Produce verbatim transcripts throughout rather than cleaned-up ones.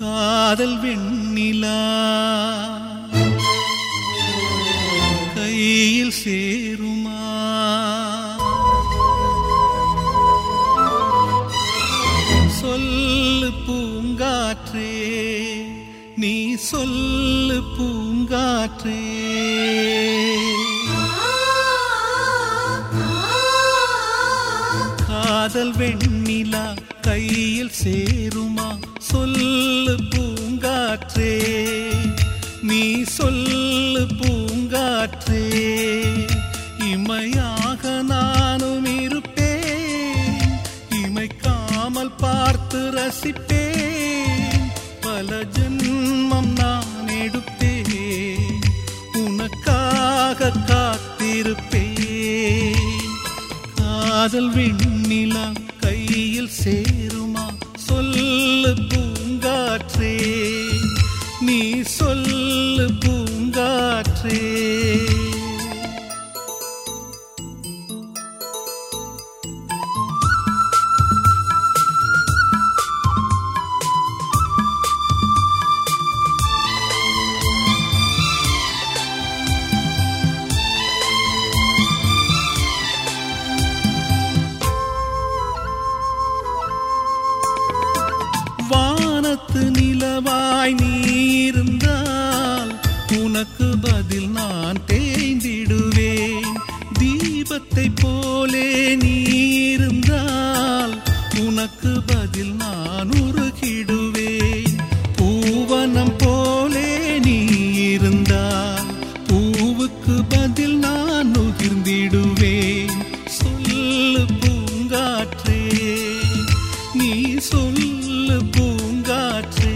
காதல் வெண்ணிலா கையில் சேருமா? சொல்லு பூங்காற்றே, நீ சொல்லு பூங்காற்றே. காதல் வெண்ணிலா கையில் சேருமா? சொல்லு பூங்காற்றே, நீ சொல்லு பூங்காற்றே. இமையாக நானும் இருப்பேன், இமைக்காமல் பார்த்து ரசிப்பேன். பல ஜென்மம் நான் எடுப்பேன், உனக்காக காத்திருப்பேன். காதல் வெண்ணிலா கையில் சேருமா? சொல்லு பூங்காற்றே, நீ சொல்லு பூங்காற்றே. வானத்து நிலவாய் நீ இருந்தால் உனக்கு பதில் நான் தேய்ந்திடுவேன். தீபத்தை போலே நீ இருந்தால் உனக்கு பதில் நான் உருகிடுவேன். பூவனம் போலே நீ இருந்தால் பூவுக்கு பதில் நான் நுகிர்ந்திடுவேன். சொல்லு பூங்காற்றே, நீ சொல்லு பூங்காற்றே.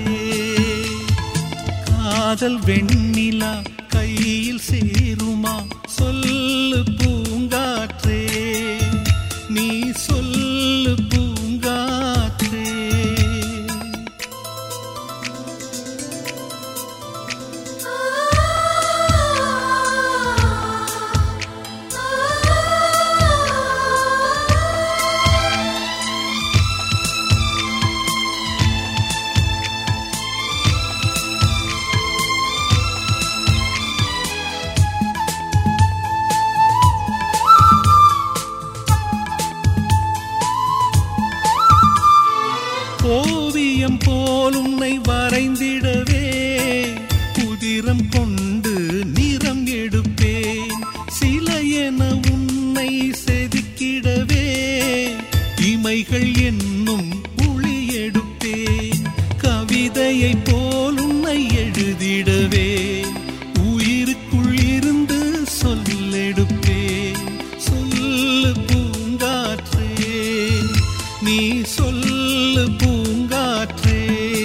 காதல் வெண்ணிலா கையில் சேருமா? சொல்லு பூங்காற்றே, நீ சொல்லு பூங்காற்றே. ஓவியம் போல் உன்னை வரைந்திடவே புதிரம் கொண்டு நிறம் எடுப்பேன். சிலை என உன்னை செதுக்கிடவே இமைகள் என்னும் ஒளி எடுப்பேன். கவிதையை போல் உன்னை எழுதிடவே உயிருக்குள் இருந்து சொல்லெடுப்பேன். சொல்லு பூங்காற்றே, நீ சொல்லு பூங்காற்றே.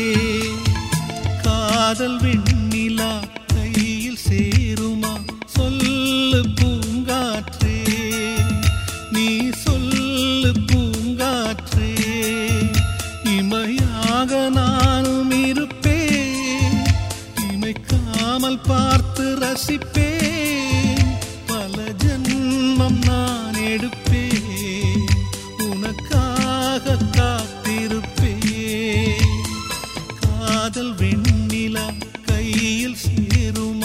காதல் வெண்ணிலா கையில் சேருமா? சொல்லு பூங்காற்றே, நீ சொல்லு பூங்காற்றே. இமையாக நானும் இருப்பேன், இமைக்காமல் பார்த்து ரசிப்பேன். பல ஜென்மம் நான் எடுப்பேன், உனக்காக காத்திருப்பேன். காதல் வெண்ணிலா கையில் சேரும்